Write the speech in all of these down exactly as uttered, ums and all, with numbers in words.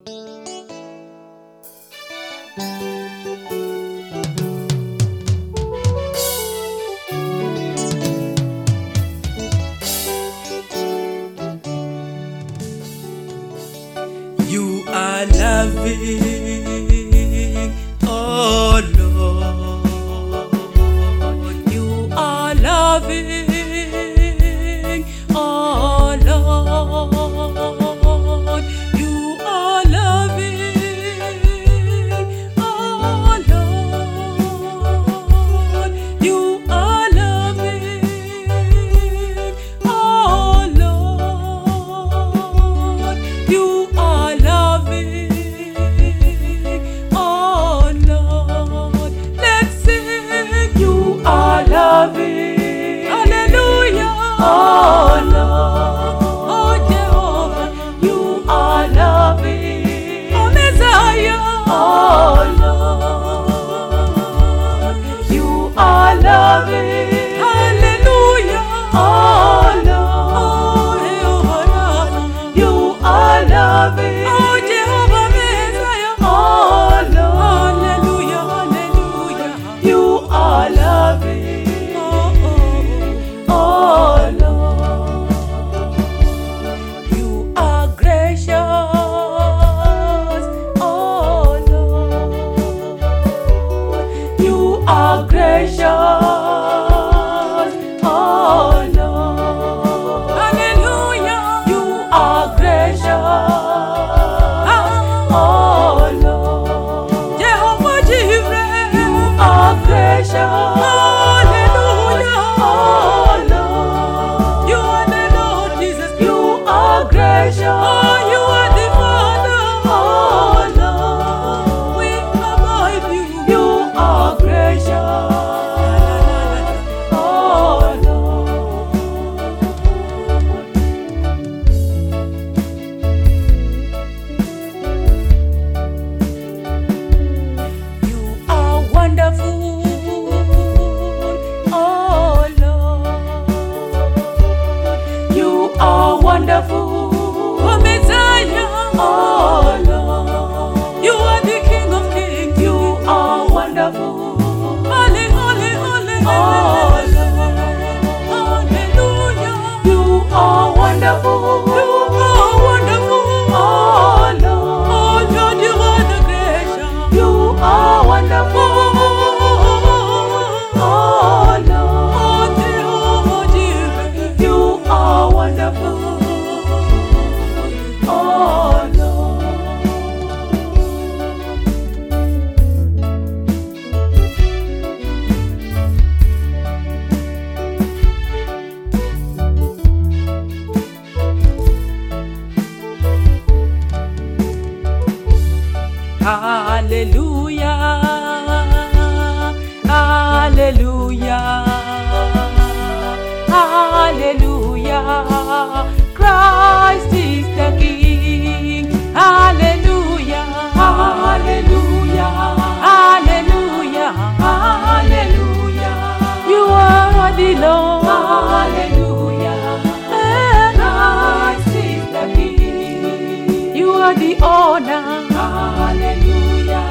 You are loving, oh Lord. You are loving, oh Lord. You are loving, oh Lord. You are loving, oh Lord. You are loving, oh Lord. Let's sing. You are loving, hallelujah, oh Lord. Oh Jehovah, you are loving, oh Messiah, oh Lord. You are loving, hallelujah, oh Lord. You are loving, oh Jehovah Messiah, oh Lord. Hallelujah, hallelujah. You are loving, oh, oh, oh Lord. You are gracious, oh Lord. You are gracious, oh Lord. Hallelujah. You are gracious, oh Lord. Jehovah Jireh, you are gracious, hallelujah, oh Lord. You are the Lord Jesus, you are gracious, oh you are the Father, oh Lord. We abide you, you are gracious, oh Lord. You are wonderful, oh Lord. You are wonderful, oh Messiah, oh Lord. You are the King of Kings, you are wonderful, holy, holy, holy, oh Lord. Hallelujah. You are wonderful, you are wonderful, oh Lord. Oh Lord, you are the gracious, you are wonderful, oh Lord. Oh Jehovah Jireh, you are wonderful, oh Lord. Hallelujah, hallelujah, hallelujah. Christ is the King. Hallelujah, hallelujah, hallelujah, hallelujah. You are the Lord. Hallelujah. Christ is the King. You are the honor. Hallelujah.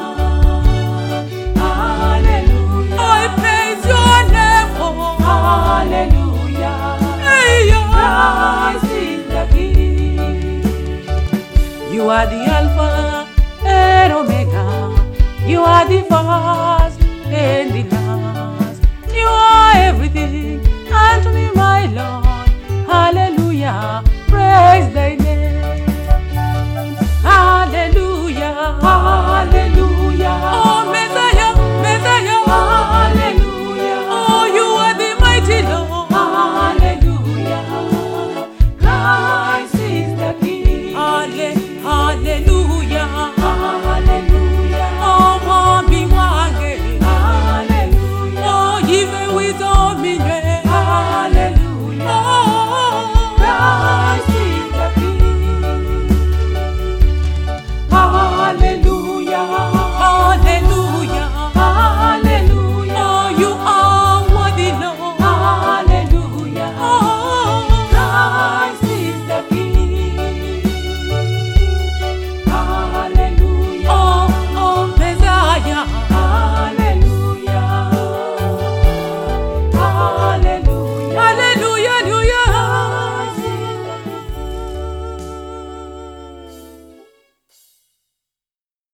Hallelujah. I praise your name. Oh. Hallelujah. Hey, Christ is the King. You are the Alpha and Omega. You are the Father.